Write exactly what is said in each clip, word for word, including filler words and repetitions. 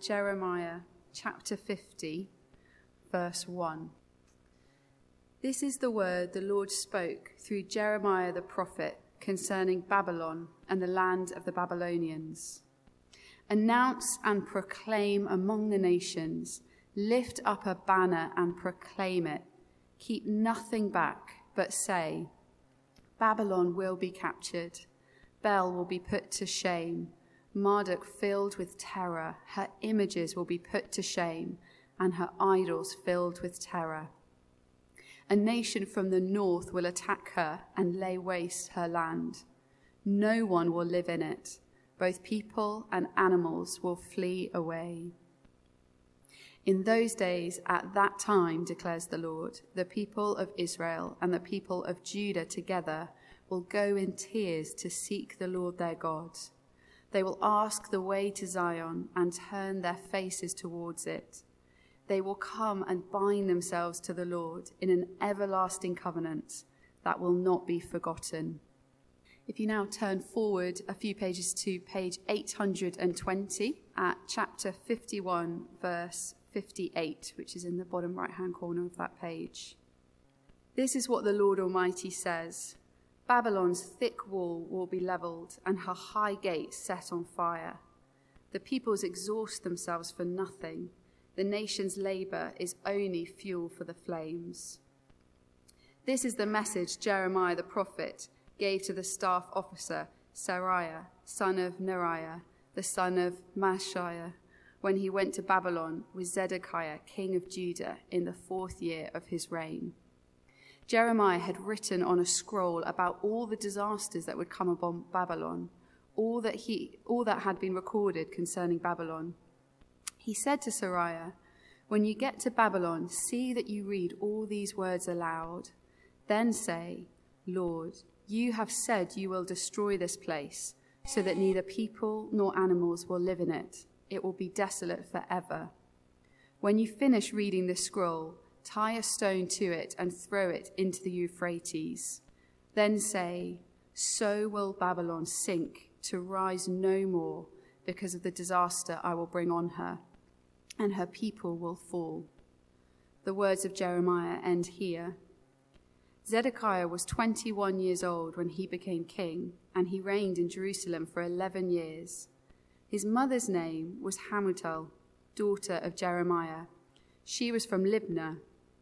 Jeremiah chapter fifty, verse one. This is the word the Lord spoke through Jeremiah the prophet concerning Babylon and the land of the Babylonians. Announce and proclaim among the nations, lift up a banner and proclaim it. Keep nothing back, but say, Babylon will be captured. Bel will be put to shame. Marduk filled with terror. Her images will be put to shame, and her idols filled with terror. A nation from the north will attack her and lay waste her land. No one will live in it. Both people and animals will flee away. In those days, at that time, declares the Lord, the people of Israel and the people of Judah together will go in tears to seek the Lord their God. They will ask the way to Zion and turn their faces towards it. They will come and bind themselves to the Lord in an everlasting covenant that will not be forgotten. If you now turn forward a few pages to page eight hundred twenty at chapter fifty-one, verse fifty-eight, which is in the bottom right-hand corner of that page. This is what the Lord Almighty says. Babylon's thick wall will be leveled and her high gates set on fire. The peoples exhaust themselves for nothing. The nation's labor is only fuel for the flames. This is the message Jeremiah the prophet gave to the staff officer Seraiah, son of Neriah, the son of Maaseiah, when he went to Babylon with Zedekiah, king of Judah, in the fourth year of his reign. Jeremiah had written on a scroll about all the disasters that would come upon Babylon, all that he, all that had been recorded concerning Babylon. He said to Seraiah, when you get to Babylon, see that you read all these words aloud. Then say, Lord, you have said you will destroy this place, so that neither people nor animals will live in it. It will be desolate forever. When you finish reading this scroll, tie a stone to it and throw it into the Euphrates. Then say, so will Babylon sink to rise no more because of the disaster I will bring on her, and her people will fall. The words of Jeremiah end here. Zedekiah was twenty-one years old when he became king, and he reigned in Jerusalem for eleven years. His mother's name was Hamutal, daughter of Jeremiah. She was from Libnah.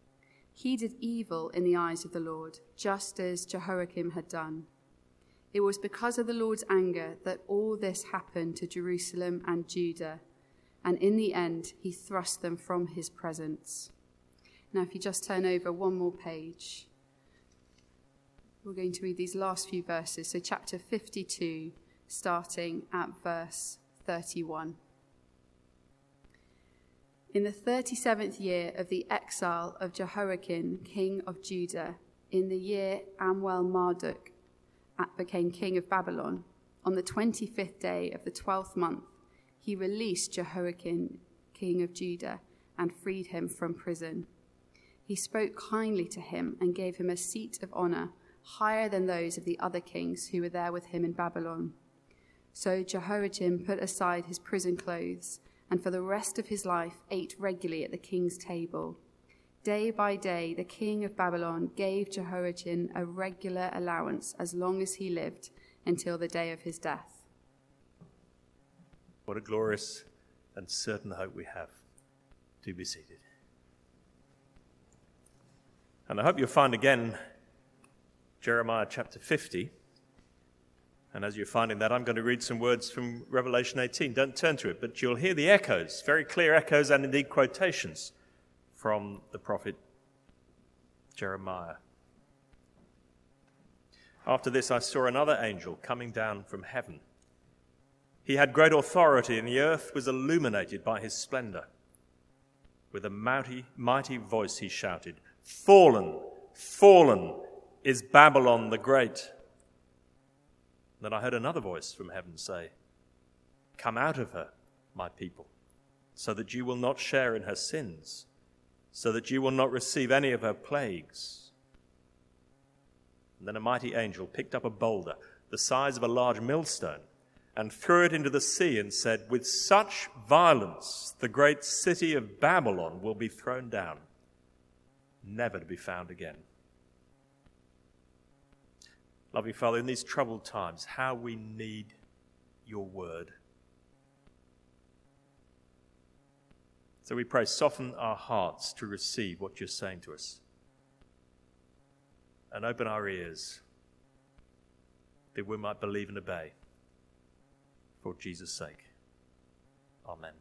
He did evil in the eyes of the Lord, just as Jehoiakim had done. It was because of the Lord's anger that all this happened to Jerusalem and Judah, and in the end he thrust them from his presence. Now if you just turn over one more page, we're going to read these last few verses. So chapter fifty-two, starting at verse thirty-one. In the thirty-seventh year of the exile of Jehoiakim, king of Judah, in the year Amwell Marduk became king of Babylon, on the twenty-fifth day of the twelfth month, he released Jehoiakim, king of Judah, and freed him from prison. He spoke kindly to him and gave him a seat of honor, higher than those of the other kings who were there with him in Babylon. So Jehoiakim put aside his prison clothes, and for the rest of his life ate regularly at the king's table. Day by day, the king of Babylon gave Jehoiachin a regular allowance as long as he lived, until the day of his death. What a glorious and certain hope we have. Do be seated. And I hope you'll find again Jeremiah chapter fifty. And as you're finding that, I'm going to read some words from Revelation eighteen. Don't turn to it, but you'll hear the echoes, very clear echoes and indeed quotations from the prophet Jeremiah. After this, I saw another angel coming down from heaven. He had great authority, and the earth was illuminated by his splendor. With a mighty, mighty voice he shouted, "Fallen, fallen is Babylon the Great." Then I heard another voice from heaven say, "Come out of her, my people, so that you will not share in her sins, so that you will not receive any of her plagues." And then a mighty angel picked up a boulder the size of a large millstone and threw it into the sea and said, "With such violence the great city of Babylon will be thrown down, never to be found again." Loving Father, in these troubled times, how we need your word. So we pray, soften our hearts to receive what you're saying to us, and open our ears that we might believe and obey. For Jesus' sake. Amen.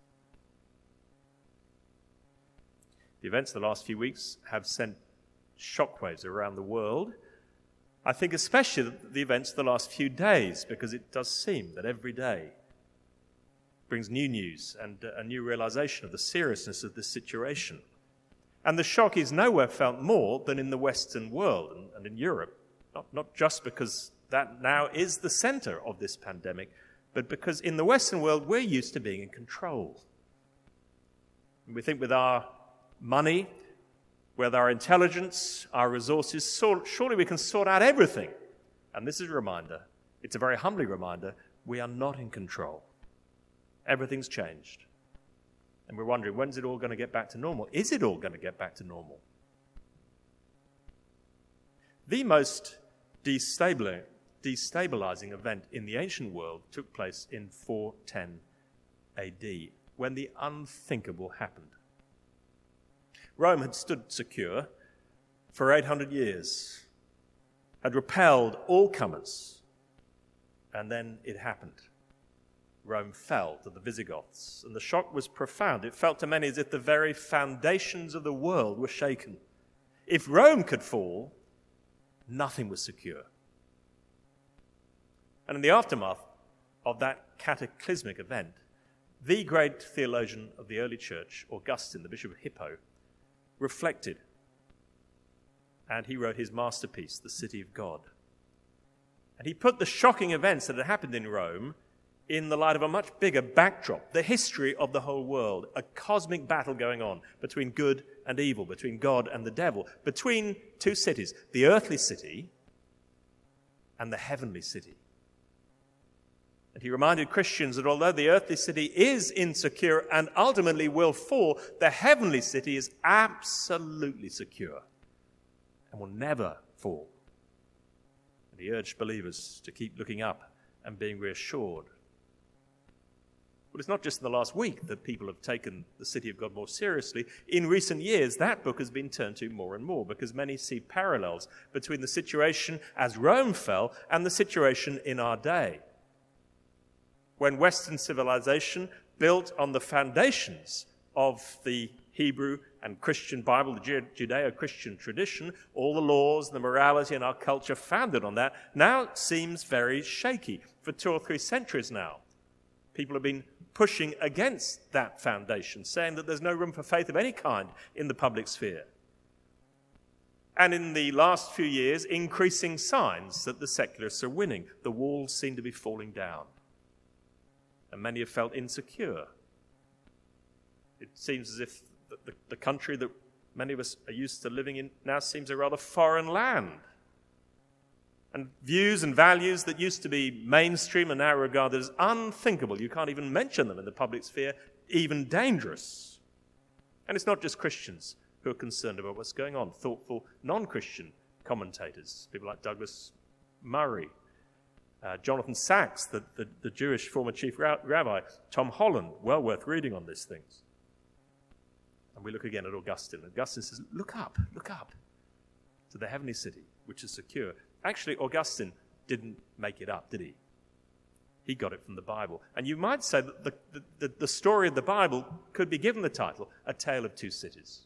The events of the last few weeks have sent shockwaves around the world. I think especially the events of the last few days, because it does seem that every day brings new news and a new realization of the seriousness of this situation. And the shock is nowhere felt more than in the Western world and, and in Europe, not, not just because that now is the center of this pandemic, but because in the Western world, we're used to being in control. And we think with our money, with our intelligence, our resources, so, surely we can sort out everything. And this is a reminder, it's a very humbling reminder, we are not in control. Everything's changed. And we're wondering, when's it all going to get back to normal? Is it all going to get back to normal? The most destabilizing destabilizing event in the ancient world took place in four ten A D, when the unthinkable happened. Rome had stood secure for eight hundred years, had repelled all comers, and then it happened. Rome fell to the Visigoths, and the shock was profound. It felt to many as if the very foundations of the world were shaken. If Rome could fall, nothing was secure. And in the aftermath of that cataclysmic event, the great theologian of the early church, Augustine, the Bishop of Hippo, reflected. And he wrote his masterpiece, The City of God. And he put the shocking events that had happened in Rome in the light of a much bigger backdrop, the history of the whole world, a cosmic battle going on between good and evil, between God and the devil, between two cities, the earthly city and the heavenly city. And he reminded Christians that although the earthly city is insecure and ultimately will fall, the heavenly city is absolutely secure and will never fall. And he urged believers to keep looking up and being reassured. But it's not just in the last week that people have taken the city of God more seriously. In recent years, that book has been turned to more and more because many see parallels between the situation as Rome fell and the situation in our day, when Western civilization, built on the foundations of the Hebrew and Christian Bible, the Judeo-Christian tradition, all the laws, the morality, and our culture founded on that, now seems very shaky. For two or three centuries now, people have been pushing against that foundation, saying that there's no room for faith of any kind in the public sphere. And in the last few years, increasing signs that the secularists are winning. The walls seem to be falling down. And many have felt insecure. It seems as if the, the, the country that many of us are used to living in now seems a rather foreign land. And views and values that used to be mainstream are now regarded as unthinkable. You can't even mention them in the public sphere, even dangerous. And it's not just Christians who are concerned about what's going on. Thoughtful non-Christian commentators, people like Douglas Murray, Uh, Jonathan Sachs, the, the, the Jewish former chief ra- rabbi, Tom Holland, well worth reading on these things. And we look again at Augustine. Augustine says, look up, look up to the heavenly city, which is secure. Actually, Augustine didn't make it up, did he? He got it from the Bible. And you might say that the, the, the story of the Bible could be given the title, A Tale of Two Cities.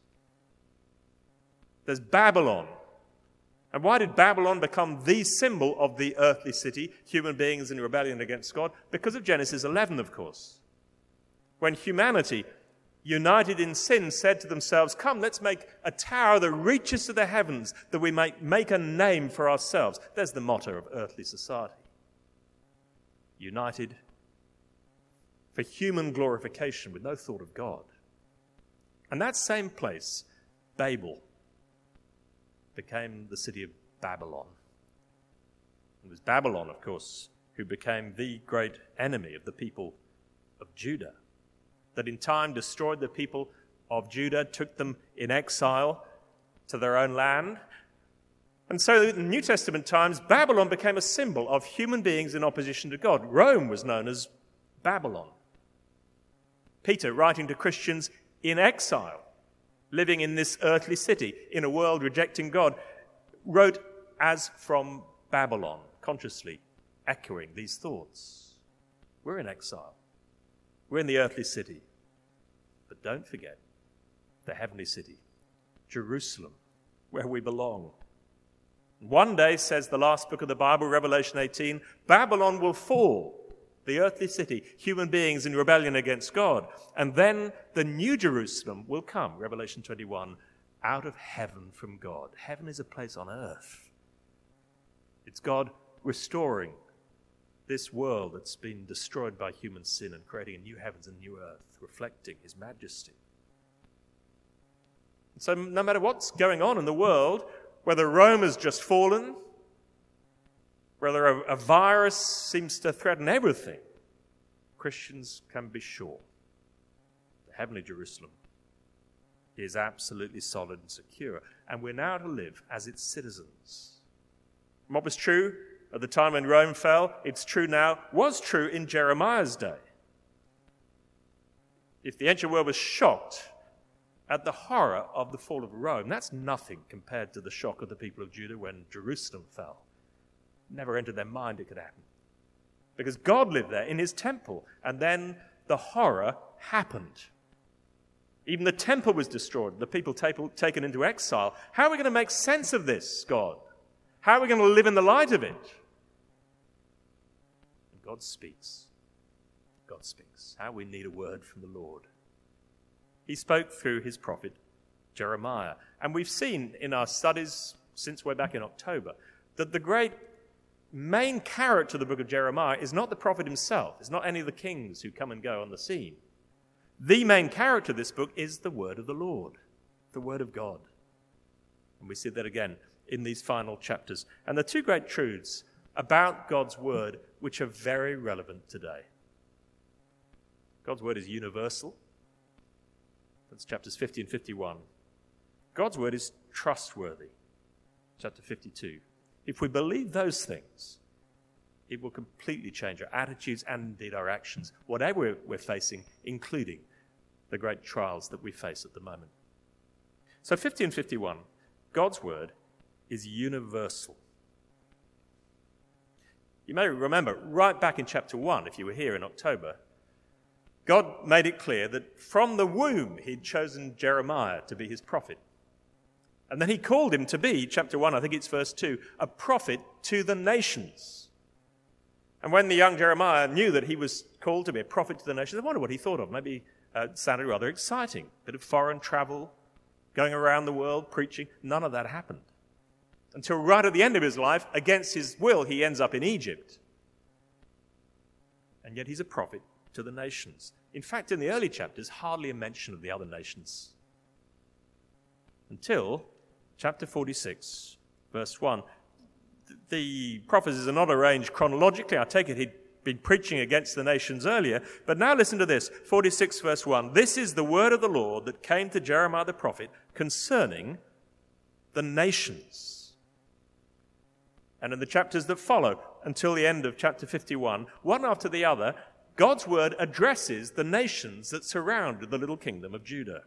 There's Babylon. And why did Babylon become the symbol of the earthly city, human beings in rebellion against God? Because of Genesis eleven, of course. When humanity, united in sin, said to themselves, come, let's make a tower that reaches to the heavens, that we might make a name for ourselves. There's the motto of earthly society. United for human glorification with no thought of God. And that same place, Babel, became the city of Babylon. It was Babylon, of course, who became the great enemy of the people of Judah, that in time destroyed the people of Judah, took them in exile to their own land. And so in the New Testament times, Babylon became a symbol of human beings in opposition to God. Rome was known as Babylon. Peter, writing to Christians in exile, living in this earthly city, in a world rejecting God, wrote as from Babylon, consciously echoing these thoughts. We're in exile. We're in the earthly city. But don't forget the heavenly city, Jerusalem, where we belong. One day, says the last book of the Bible, Revelation eighteen, Babylon will fall, the earthly city, human beings in rebellion against God. And then the new Jerusalem will come, Revelation twenty-one, out of heaven from God. Heaven is a place on earth. It's God restoring this world that's been destroyed by human sin and creating a new heavens and new earth, reflecting his majesty. And so no matter what's going on in the world, whether Rome has just fallen, whether a, a virus seems to threaten everything, Christians can be sure the heavenly Jerusalem is absolutely solid and secure, and we're now to live as its citizens. And what was true at the time when Rome fell, it's true now, was true in Jeremiah's day. If the ancient world was shocked at the horror of the fall of Rome, that's nothing compared to the shock of the people of Judah when Jerusalem fell. Never entered their mind it could happen. Because God lived there in his temple, and then the horror happened. Even the temple was destroyed, the people taken into exile. How are we going to make sense of this, God? How are we going to live in the light of it? And God speaks. God speaks. How we need a word from the Lord. He spoke through his prophet Jeremiah. And we've seen in our studies since way back in October that the great main character of the book of Jeremiah is not the prophet himself. It's not any of the kings who come and go on the scene. The main character of this book is the word of the Lord, the word of God. And we see that again in these final chapters. And the two great truths about God's word which are very relevant today. God's word is universal. That's chapters fifty and fifty-one. God's word is trustworthy. Chapter fifty-two. If we believe those things, it will completely change our attitudes and indeed our actions, whatever we're facing, including the great trials that we face at the moment. So fifty and fifty-one, God's word is universal. You may remember, right back in chapter one, if you were here in October, God made it clear that from the womb he'd chosen Jeremiah to be his prophet. And then he called him to be, chapter one, I think it's verse two, a prophet to the nations. And when the young Jeremiah knew that he was called to be a prophet to the nations, I wonder what he thought of. Maybe uh, it sounded rather exciting. A bit of foreign travel, going around the world, preaching. None of that happened. Until right at the end of his life, against his will, he ends up in Egypt. And yet he's a prophet to the nations. In fact, in the early chapters, hardly a mention of the other nations. Until chapter forty-six, verse one. The prophecies are not arranged chronologically. I take it he'd been preaching against the nations earlier. But now listen to this, forty-six, verse one. This is the word of the Lord that came to Jeremiah the prophet concerning the nations. And in the chapters that follow, until the end of chapter fifty-one, one after the other, God's word addresses the nations that surrounded the little kingdom of Judah.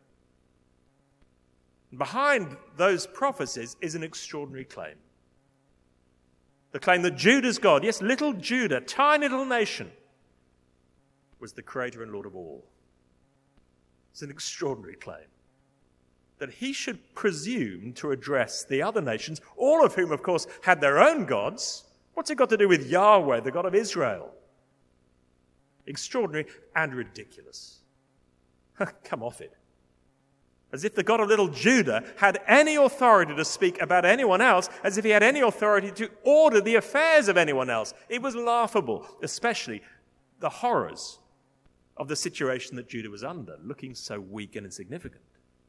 Behind those prophecies is an extraordinary claim. The claim that Judah's God, yes, little Judah, tiny little nation, was the creator and Lord of all. It's an extraordinary claim. That he should presume to address the other nations, all of whom, of course, had their own gods. What's it got to do with Yahweh, the God of Israel? Extraordinary and ridiculous. Come off it. As if the God of little Judah had any authority to speak about anyone else, as if he had any authority to order the affairs of anyone else. It was laughable, especially the horrors of the situation that Judah was under, looking so weak and insignificant.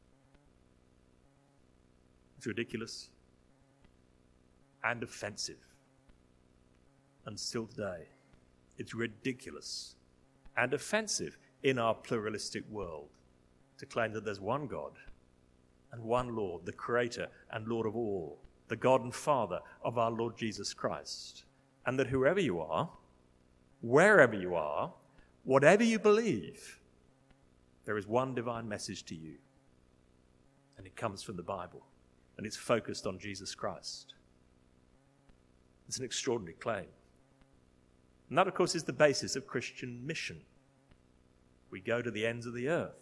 It's ridiculous and offensive. And still today, It's ridiculous and offensive in our pluralistic world to claim that there's one God and one Lord, the Creator and Lord of all, the God and Father of our Lord Jesus Christ, and that whoever you are, wherever you are, whatever you believe, there is one divine message to you, and it comes from the Bible, and it's focused on Jesus Christ. It's an extraordinary claim. And that, of course, is the basis of Christian mission. We go to the ends of the earth.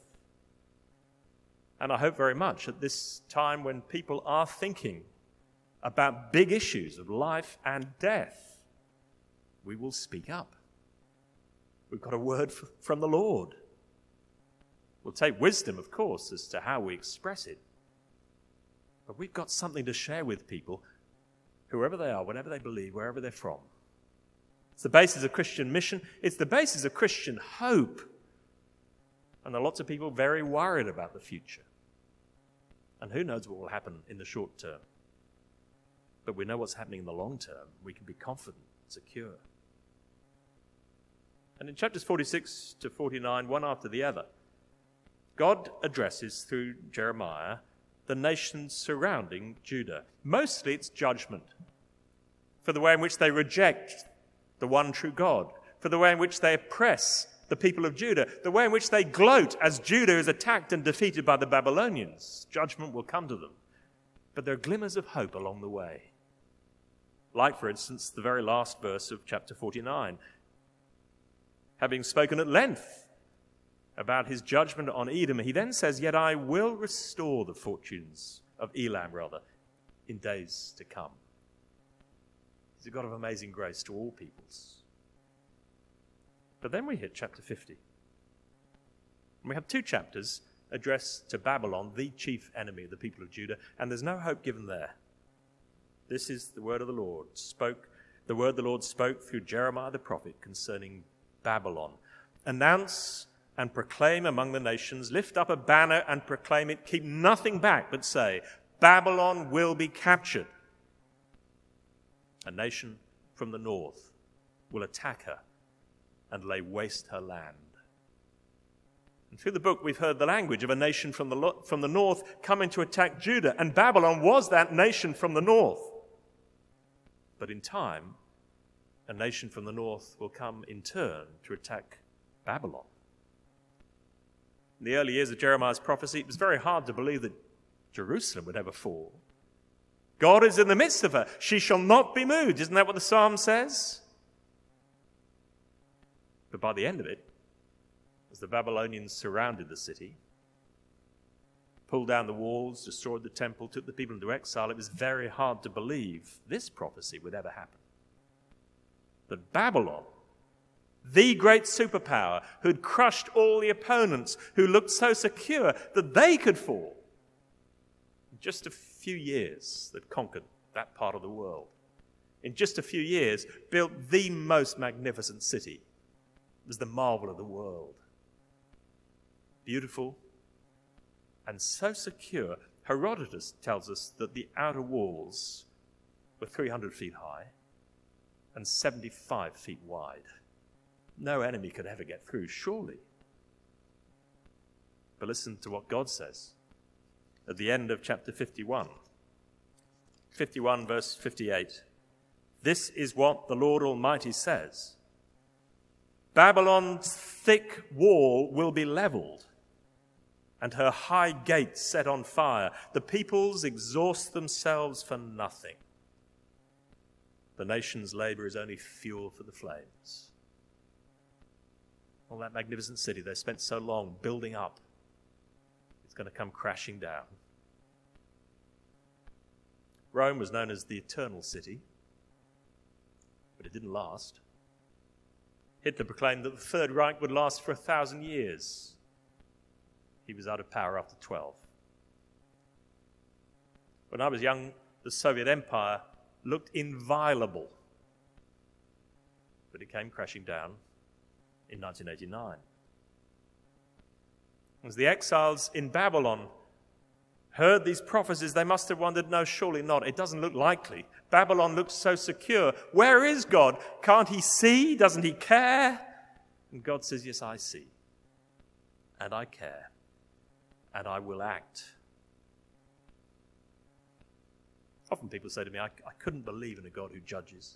And I hope very much at this time when people are thinking about big issues of life and death, we will speak up. We've got a word f- from the Lord. We'll take wisdom, of course, as to how we express it. But we've got something to share with people, whoever they are, whatever they believe, wherever they're from. It's the basis of Christian mission. It's the basis of Christian hope. And there are lots of people very worried about the future. And who knows what will happen in the short term. But we know what's happening in the long term. We can be confident, secure. And in chapters forty-six to forty-nine, one after the other, God addresses through Jeremiah the nations surrounding Judah. Mostly it's judgment for the way in which they reject the one true God, for the way in which they oppress the people of Judah, the way in which they gloat as Judah is attacked and defeated by the Babylonians. Judgment will come to them. But there are glimmers of hope along the way. Like, for instance, the very last verse of chapter forty-nine. Having spoken at length about his judgment on Edom, he then says, "Yet I will restore the fortunes of Elam, rather, in days to come." He's a God of amazing grace to all peoples. But then we hit chapter fifty. And we have two chapters addressed to Babylon, the chief enemy of the people of Judah, and there's no hope given there. This is the word of the Lord, spoke, the word the Lord spoke through Jeremiah the prophet concerning Babylon. Announce and proclaim among the nations, lift up a banner and proclaim it, keep nothing back, but say, Babylon will be captured. A nation from the north will attack her and lay waste her land. And through the book, we've heard the language of a nation from the, lo- from the north coming to attack Judah, and Babylon was that nation from the north. But in time, a nation from the north will come in turn to attack Babylon. In the early years of Jeremiah's prophecy, it was very hard to believe that Jerusalem would ever fall. God is in the midst of her. She shall not be moved. Isn't that what the psalm says? But by the end of it, as the Babylonians surrounded the city, pulled down the walls, destroyed the temple, took the people into exile, it was very hard to believe this prophecy would ever happen. That Babylon, the great superpower who'd crushed all the opponents, who looked so secure that they could fall, in just a few years that conquered that part of the world, in just a few years built the most magnificent city. It was the marvel of the world. Beautiful and so secure. Herodotus tells us that the outer walls were three hundred feet high and seventy-five feet wide. No enemy could ever get through, surely. But listen to what God says at the end of chapter fifty-one. fifty-one verse fifty-eight. This is what the Lord Almighty says. Babylon's thick wall will be leveled, and her high gates set on fire. The peoples exhaust themselves for nothing. The nation's labor is only fuel for the flames. All that magnificent city they spent so long building up, it's going to come crashing down. Rome was known as the Eternal City, but it didn't last. Hitler proclaimed that the Third Reich would last for a thousand years. He was out of power after twelve. When I was young, the Soviet Empire looked inviolable, but it came crashing down in nineteen eighty-nine. As the exiles in Babylon heard these prophecies, they must have wondered, no, surely not. It doesn't look likely. Babylon looks so secure. Where is God? Can't he see? Doesn't he care? And God says, yes, I see. And I care. And I will act. Often people say to me, I, I couldn't believe in a God who judges.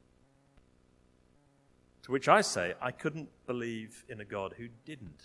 To which I say, I couldn't believe in a God who didn't.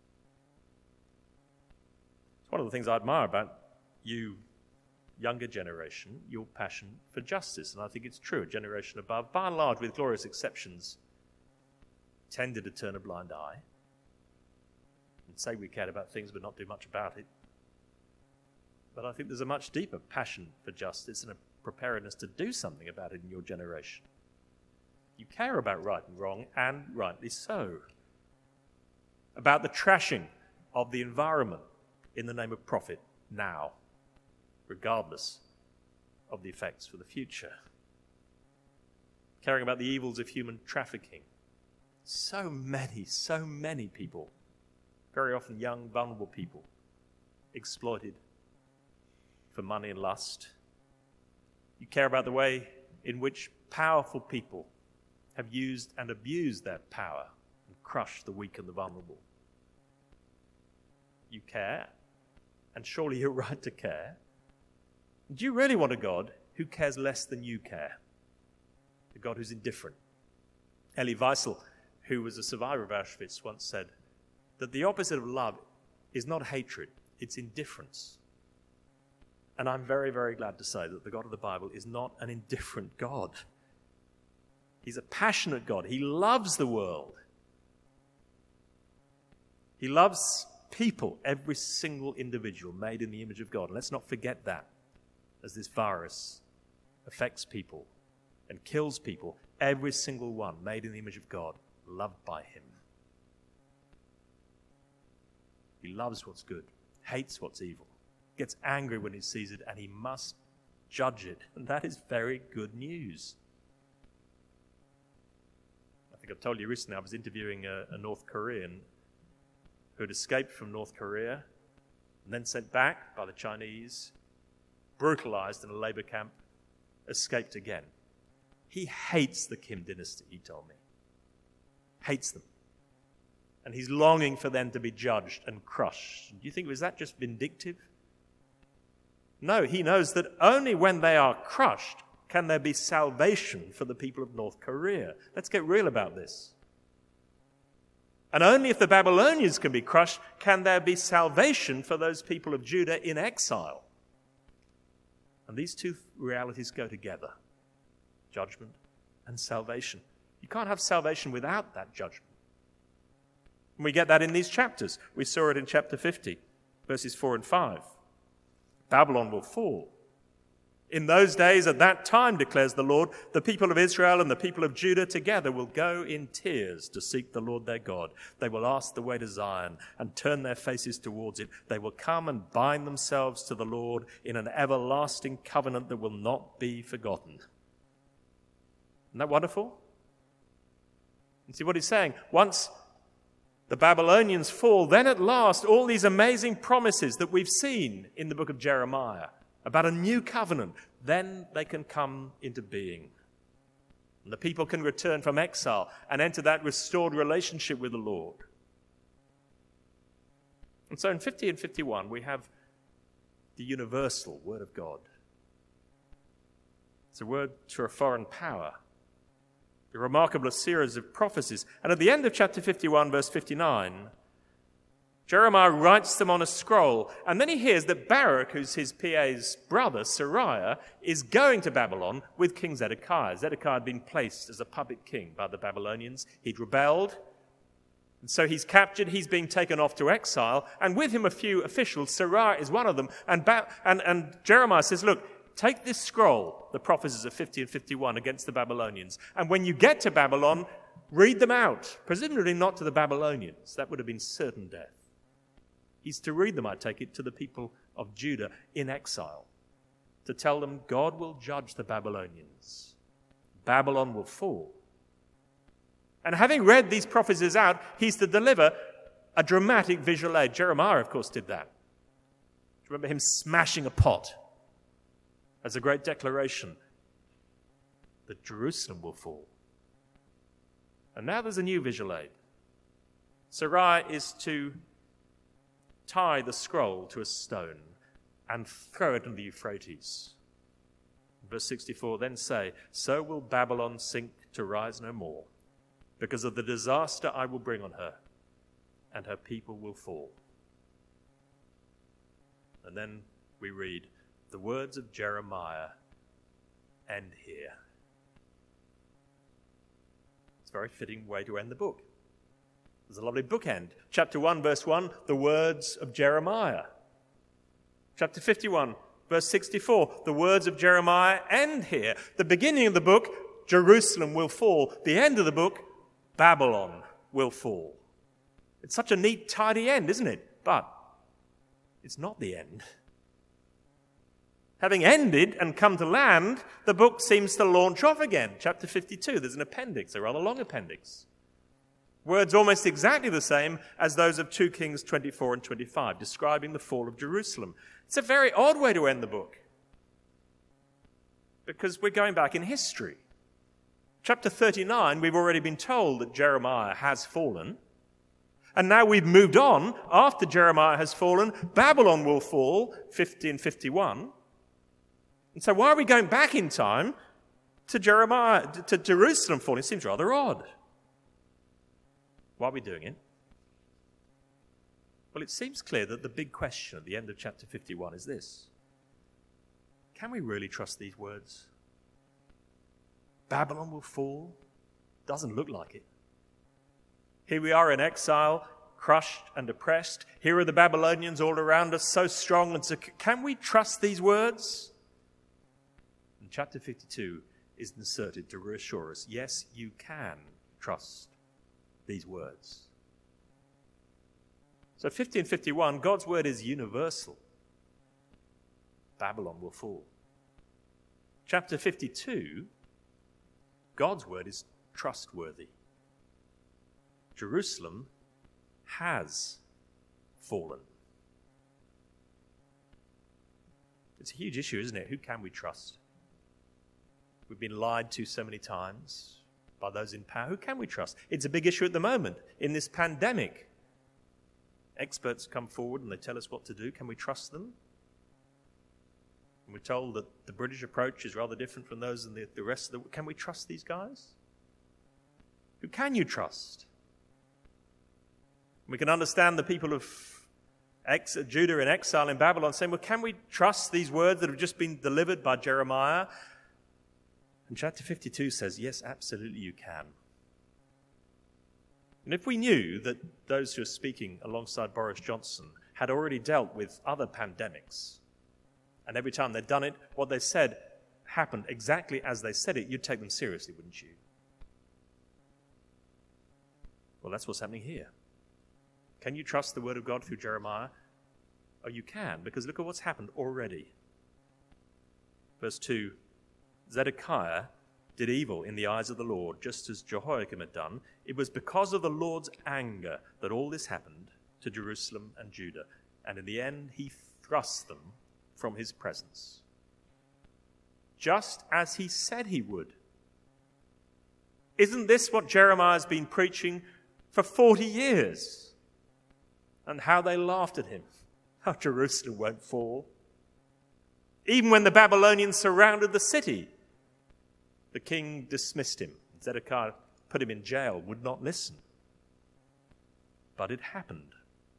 It's one of the things I admire about you, younger generation, your passion for justice. And I think it's true, a generation above, by and large, with glorious exceptions, tended to turn a blind eye and say we cared about things but not do much about it. But I think there's a much deeper passion for justice and a preparedness to do something about it in your generation. You care about right and wrong, and rightly so. About the trashing of the environment in the name of profit now, regardless of the effects for the future. Caring about the evils of human trafficking. So many, so many people, very often young, vulnerable people, exploited for money and lust. You care about the way in which powerful people have used and abused that power and crushed the weak and the vulnerable. You care, and surely you're right to care. Do you really want a God who cares less than you care? A God who's indifferent? Elie Wiesel, who was a survivor of Auschwitz, once said that the opposite of love is not hatred, it's indifference. And I'm very, very glad to say that the God of the Bible is not an indifferent God. He's a passionate God. He loves the world. He loves people, every single individual made in the image of God. And let's not forget that as this virus affects people and kills people. Every single one made in the image of God, loved by him. He loves what's good, hates what's evil, gets angry when he sees it, and he must judge it. And that is very good news. I think I've told you recently I was interviewing a, a North Korean who had escaped from North Korea and then sent back by the Chinese, brutalized in a labor camp, escaped again. He hates the Kim dynasty, he told me. Hates them. And he's longing for them to be judged and crushed. Do you think, was that just vindictive? No, he knows that only when they are crushed can there be salvation for the people of North Korea. Let's get real about this. And only if the Babylonians can be crushed can there be salvation for those people of Judah in exile. And these two realities go together. Judgment and salvation. You can't have salvation without that judgment. And we get that in these chapters. We saw it in chapter fifty, verses four and five. Babylon will fall. In those days, at that time, declares the Lord, the people of Israel and the people of Judah together will go in tears to seek the Lord their God. They will ask the way to Zion and turn their faces towards it. They will come and bind themselves to the Lord in an everlasting covenant that will not be forgotten. Isn't that wonderful? And see what he's saying? Once the Babylonians fall, then at last all these amazing promises that we've seen in the book of Jeremiah about a new covenant, then they can come into being. And the people can return from exile and enter that restored relationship with the Lord. And so in fifty and fifty-one, we have the universal word of God. It's a word to a foreign power. A remarkable series of prophecies. And at the end of chapter fifty-one, verse fifty-nine, Jeremiah writes them on a scroll, and then he hears that Baruch, who's his P A's brother, Sariah, is going to Babylon with King Zedekiah. Zedekiah had been placed as a puppet king by the Babylonians. He'd rebelled, and so he's captured, he's being taken off to exile, and with him a few officials. Sariah is one of them, and, ba- and, and Jeremiah says, look, take this scroll, the prophecies of fifty and fifty-one against the Babylonians, and when you get to Babylon, read them out, presumably not to the Babylonians. That would have been certain death. He's to read them, I take it, to the people of Judah in exile, to tell them God will judge the Babylonians. Babylon will fall. And having read these prophecies out, he's to deliver a dramatic visual aid. Jeremiah, of course, did that. you remember him smashing a pot as a great declaration that Jerusalem will fall? And now there's a new visual aid. Sarai is to tie the scroll to a stone and throw it into the Euphrates. Verse sixty-four, then say, so will Babylon sink to rise no more, because of the disaster I will bring on her, and her people will fall. And then we read, the words of Jeremiah end here. It's a very fitting way to end the book. There's a lovely bookend. Chapter one, verse one, the words of Jeremiah. Chapter fifty-one, verse sixty-four, the words of Jeremiah end here. The beginning of the book, Jerusalem will fall. The end of the book, Babylon will fall. It's such a neat, tidy end, isn't it? But it's not the end. Having ended and come to land, the book seems to launch off again. Chapter fifty-two, there's an appendix, a rather long appendix. Words almost exactly the same as those of two Kings twenty-four and twenty-five, describing the fall of Jerusalem. It's a very odd way to end the book, because we're going back in history. Chapter thirty-nine, we've already been told that Jeremiah has fallen. And now we've moved on. After Jeremiah has fallen, Babylon will fall, fifteen fifty-one. And so why are we going back in time to Jeremiah, to Jerusalem falling? It seems rather odd. Why are we doing it? Well, it seems clear that the big question at the end of chapter fifty-one is this. Can we really trust these words? Babylon will fall? Doesn't look like it. Here we are in exile, crushed and oppressed. Here are the Babylonians all around us, so strong and secure. Can we trust these words? And chapter fifty-two is inserted to reassure us, yes, you can trust these words. So fifteen fifty-one, God's word is universal. Babylon will fall. Chapter fifty-two, God's word is trustworthy. Jerusalem has fallen. It's a huge issue, isn't it? Who can we trust? We've been lied to so many times by those in power. Who can we trust? It's a big issue at the moment in this pandemic. Experts come forward and they tell us what to do. Can we trust them? And we're told that the British approach is rather different from those in the, the rest of the... Can we trust these guys? Who can you trust? We can understand the people of ex- Judah in exile in Babylon saying, well, can we trust these words that have just been delivered by Jeremiah? And chapter fifty-two says, yes, absolutely you can. And if we knew that those who are speaking alongside Boris Johnson had already dealt with other pandemics, and every time they'd done it, what they said happened exactly as they said it, you'd take them seriously, wouldn't you? Well, that's what's happening here. Can you trust the word of God through Jeremiah? Oh, you can, because look at what's happened already. Verse two, Zedekiah did evil in the eyes of the Lord, just as Jehoiakim had done. It was because of the Lord's anger that all this happened to Jerusalem and Judah. And in the end, he thrust them from his presence, just as he said he would. Isn't this what Jeremiah's been preaching for forty years? And how they laughed at him. How Jerusalem won't fall. Even when the Babylonians surrounded the city, the king dismissed him. Zedekiah put him in jail, would not listen. But it happened.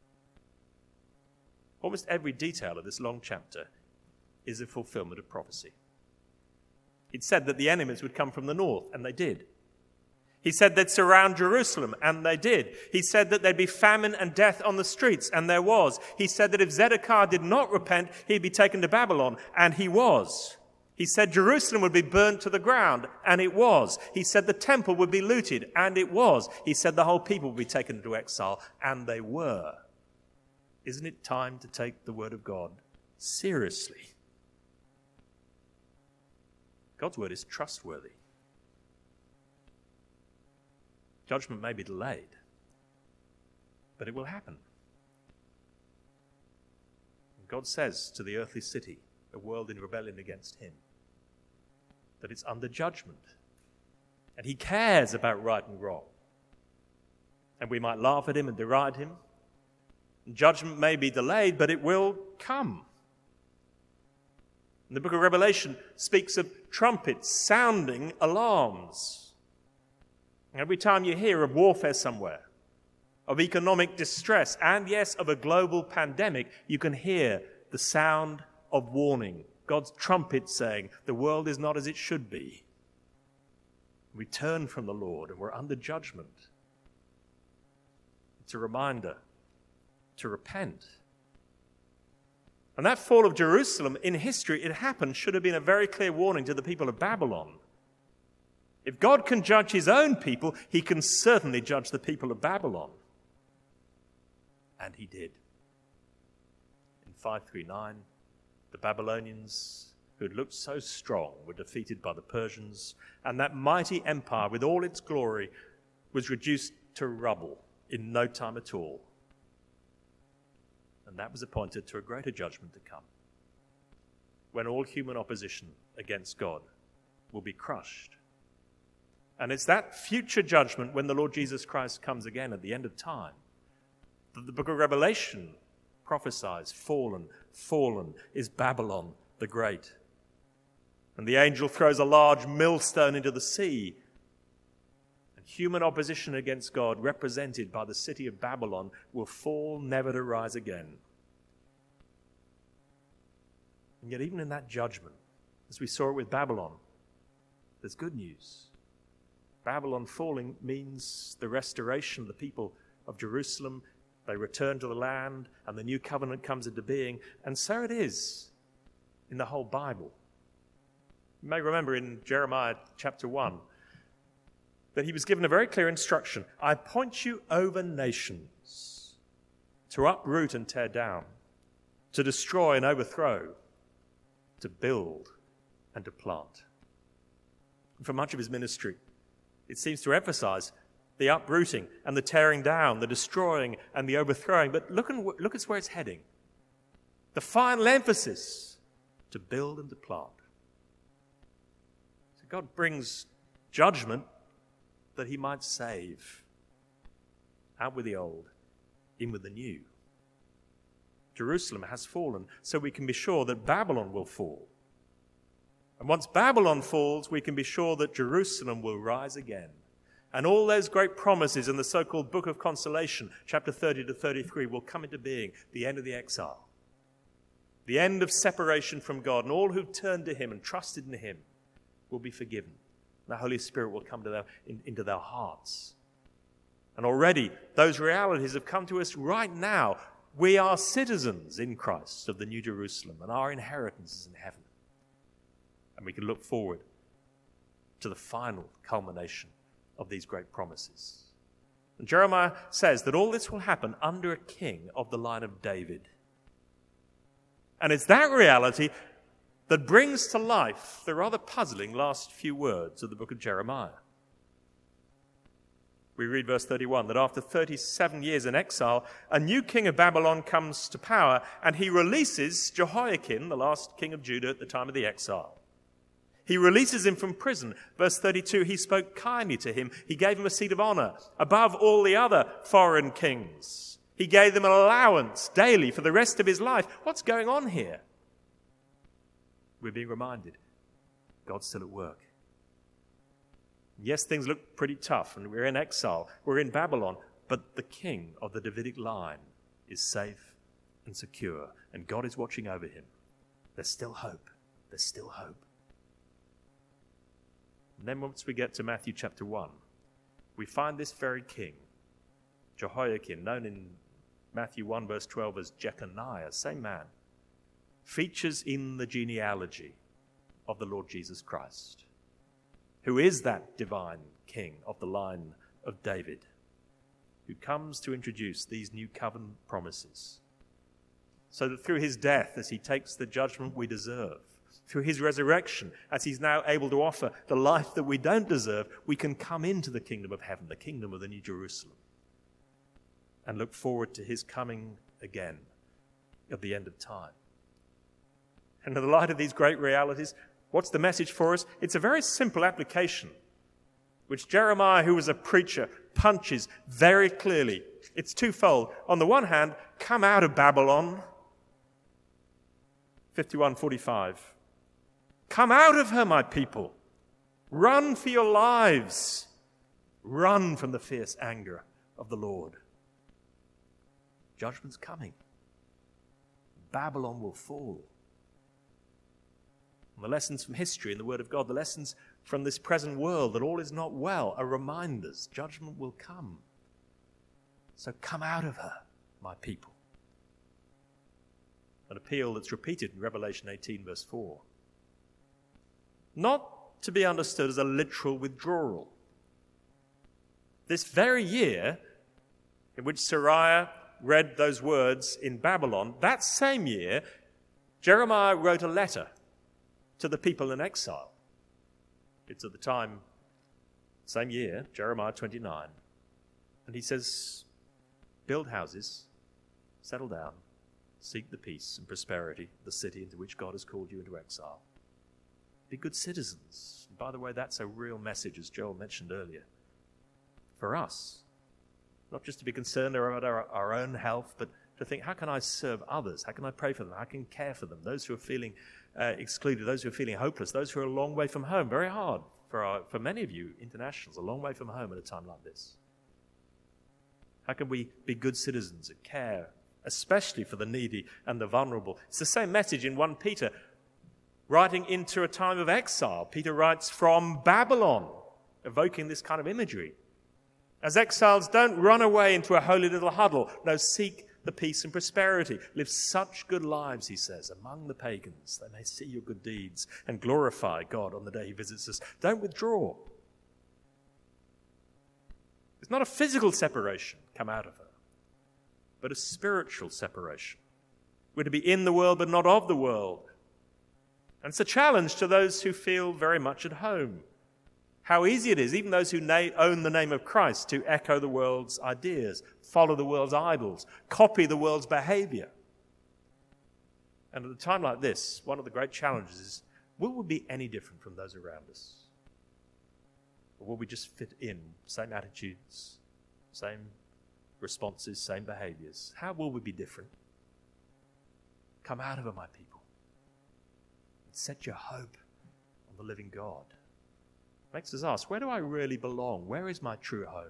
Almost every detail of this long chapter is a fulfillment of prophecy. It said that the enemies would come from the north, and they did. He said they'd surround Jerusalem, and they did. He said that there'd be famine and death on the streets, and there was. He said that if Zedekiah did not repent, he'd be taken to Babylon, and he was. He said Jerusalem would be burnt to the ground, and it was. He said the temple would be looted, and it was. He said the whole people would be taken into exile, and they were. Isn't it time to take the word of God seriously? God's word is trustworthy. Judgment may be delayed, but it will happen. God says to the earthly city, a world in rebellion against him, that it's under judgment. And he cares about right and wrong. And we might laugh at him and deride him. And judgment may be delayed, but it will come. And the book of Revelation speaks of trumpets sounding alarms. And every time you hear of warfare somewhere, of economic distress, and yes, of a global pandemic, you can hear the sound of warning. God's trumpet saying, the world is not as it should be. We turn from the Lord and we're under judgment. It's a reminder to repent. And that fall of Jerusalem in history, it happened, should have been a very clear warning to the people of Babylon. If God can judge his own people, he can certainly judge the people of Babylon. And he did. In five thirty-nine, the Babylonians, who had looked so strong, were defeated by the Persians, and that mighty empire with all its glory was reduced to rubble in no time at all. And that was appointed to a greater judgment to come, when all human opposition against God will be crushed. And it's that future judgment, when the Lord Jesus Christ comes again at the end of time, that the book of Revelation prophesies, fallen, fallen is Babylon the Great. And the angel throws a large millstone into the sea. And human opposition against God, represented by the city of Babylon, will fall never to rise again. And yet even in that judgment, as we saw it with Babylon, there's good news. Babylon falling means the restoration of the people of Jerusalem. They return to the land, and the new covenant comes into being. And so it is in the whole Bible. You may remember in Jeremiah chapter one that he was given a very clear instruction. I appoint you over nations to uproot and tear down, to destroy and overthrow, to build and to plant. And for much of his ministry, it seems to emphasize the uprooting and the tearing down, the destroying and the overthrowing. But look, and, look at where it's heading. The final emphasis, to build and to plant. So God brings judgment that he might save. Out with the old, in with the new. Jerusalem has fallen, so we can be sure that Babylon will fall. And once Babylon falls, we can be sure that Jerusalem will rise again. And all those great promises in the so-called Book of Consolation, chapter thirty to thirty-three, will come into being. The end of the exile. The end of separation from God. And all who turned to him and trusted in him will be forgiven. The Holy Spirit will come to their, in, into their hearts. And already those realities have come to us right now. We are citizens in Christ of the New Jerusalem, and our inheritance is in heaven. And we can look forward to the final culmination of these great promises. And Jeremiah says that all this will happen under a king of the line of David. And it's that reality that brings to life the rather puzzling last few words of the book of Jeremiah. We read verse thirty-one, that after thirty-seven years in exile, a new king of Babylon comes to power, and he releases Jehoiakim, the last king of Judah at the time of the exile. He releases him from prison. Verse thirty-two, he spoke kindly to him. He gave him a seat of honor above all the other foreign kings. He gave them an allowance daily for the rest of his life. What's going on here? We're being reminded God's still at work. Yes, things look pretty tough, and we're in exile. We're in Babylon, but the king of the Davidic line is safe and secure, and God is watching over him. There's still hope. There's still hope. And then once we get to Matthew chapter one, we find this very king, Jehoiakim, known in Matthew one verse twelve as Jeconiah, same man, features in the genealogy of the Lord Jesus Christ, who is that divine king of the line of David, who comes to introduce these new covenant promises, so that through his death, as he takes the judgment we deserve, through his resurrection, as he's now able to offer the life that we don't deserve, we can come into the kingdom of heaven, the kingdom of the New Jerusalem, and look forward to his coming again at the end of time. And in the light of these great realities, what's the message for us? It's a very simple application, which Jeremiah, who was a preacher, punches very clearly. It's twofold. On the one hand, come out of Babylon, fifty-one forty-five. Come out of her, my people. Run for your lives. Run from the fierce anger of the Lord. Judgment's coming. Babylon will fall. And the lessons from history and the Word of God, the lessons from this present world that all is not well, are reminders. Judgment will come. So come out of her, my people. An appeal that's repeated in Revelation eighteen, verse four. Not to be understood as a literal withdrawal. This very year in which Sariah read those words in Babylon, that same year, Jeremiah wrote a letter to the people in exile. It's at the time, same year, Jeremiah twenty-nine. And he says, build houses, settle down, seek the peace and prosperity of the city into which God has called you into exile. Be good citizens. And by the way, that's a real message, as Joel mentioned earlier, for us. Not just to be concerned about our, our own health, but to think, how can I serve others? How can I pray for them? How can I care for them? Those who are feeling uh, excluded, those who are feeling hopeless, those who are a long way from home. Very hard for, our, for many of you internationals, a long way from home at a time like this. How can we be good citizens and care, especially for the needy and the vulnerable? It's the same message in First Peter. Writing into a time of exile, Peter writes from Babylon, evoking this kind of imagery. As exiles, don't run away into a holy little huddle. No, seek the peace and prosperity. Live such good lives, he says, among the pagans. They may see your good deeds and glorify God on the day he visits us. Don't withdraw. It's not a physical separation, come out of her, but a spiritual separation. We're to be in the world, but not of the world. And it's a challenge to those who feel very much at home. How easy it is, even those who na- own the name of Christ, to echo the world's ideas, follow the world's idols, copy the world's behavior. And at a time like this, one of the great challenges is, will we be any different from those around us? Or will we just fit in, same attitudes, same responses, same behaviors? How will we be different? Come out of it, my people. Set your hope on the living God. Makes us ask, where do I really belong? Where is my true home?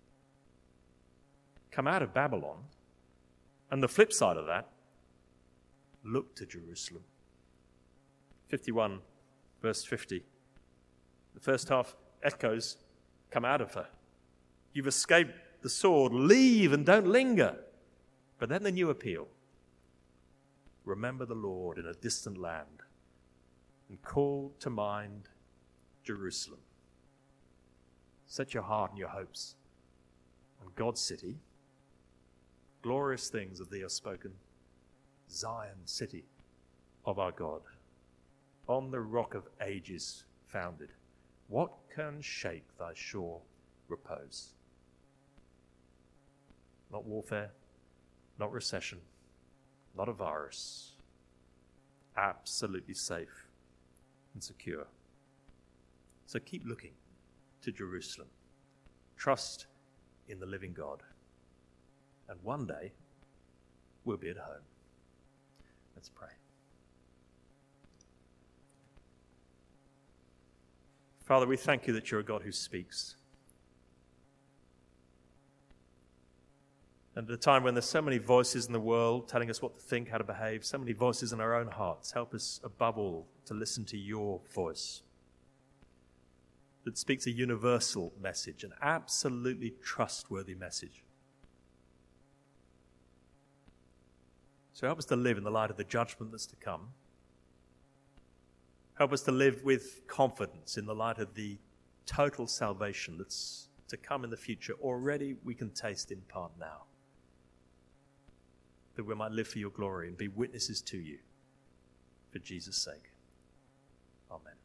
Come out of Babylon, and the flip side of that, look to Jerusalem. fifty-one, verse fifty. The first half echoes, come out of her. You've escaped the sword, leave and don't linger. But then the new appeal. Remember the Lord in a distant land, and call to mind Jerusalem. Set your heart and your hopes on God's city. Glorious things of thee are spoken, Zion, city of our God, on the rock of ages founded. What can shake thy sure repose? Not warfare, not recession, not a virus. Absolutely safe and secure. So keep looking to Jerusalem. Trust in the living God. And one day, we'll be at home. Let's pray. Father, we thank you that you're a God who speaks. And at a time when there's so many voices in the world telling us what to think, how to behave, so many voices in our own hearts, help us above all to listen to your voice that speaks a universal message, an absolutely trustworthy message. So help us to live in the light of the judgment that's to come. Help us to live with confidence in the light of the total salvation that's to come in the future. Already we can taste in part now. That we might live for your glory and be witnesses to you for Jesus' sake. Amen.